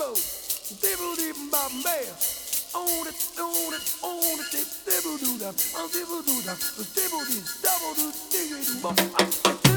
mambo. Dibble dip bop bear. On it, on it, dibble do da, dibble do da, dibble this, double do, diggity bop.